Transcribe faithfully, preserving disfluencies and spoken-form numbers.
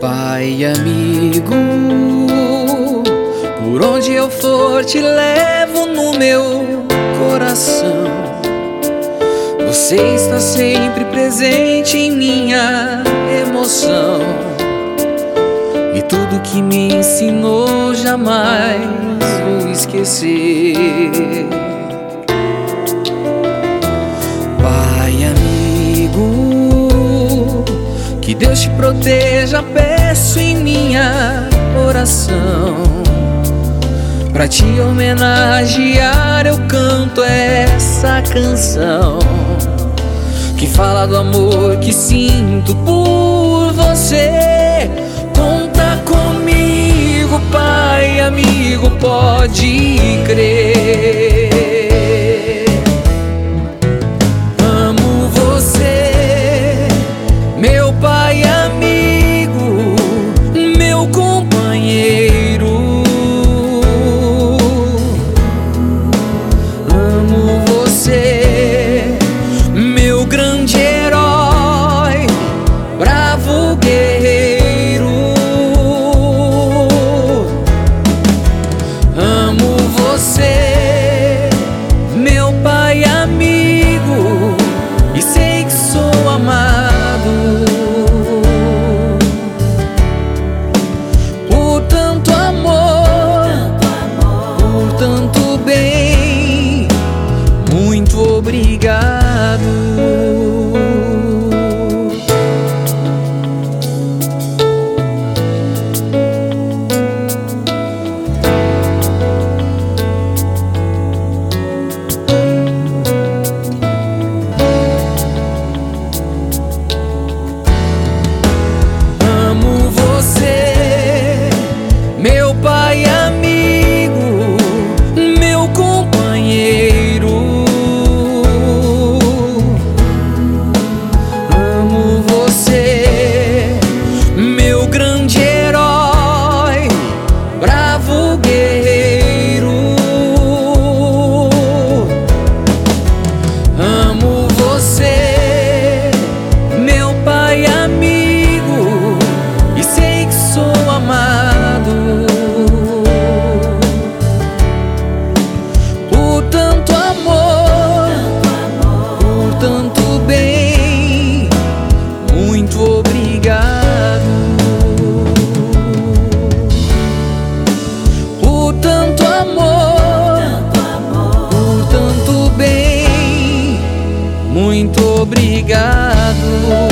Pai amigo, por onde eu for te levo no meu coração. Você está sempre presente em minha emoção, e tudo que me ensinou jamais vou esquecer. Pai amigo, que Deus te proteja, peço em minha oração. Pra te homenagear eu canto essa canção, que fala do amor que sinto por você. Conta comigo, pai amigo, pode crer. Amo você, meu pai amigo, meu companheiro. Amo você, meu grande herói, bravo guerreiro. Amo você, meu pai amigo, e sei que sou amado por tanto amor, por tanto bem. Muito obrigado. Amo você, meu pai amigo, meu companheiro. Amo você, meu grande herói, bravo guerreiro. Amo você, meu pai amigo, e sei que sou amado por tanto amor, por tanto bem. Muito obrigado por tanto amor, por tanto bem. Muito obrigado.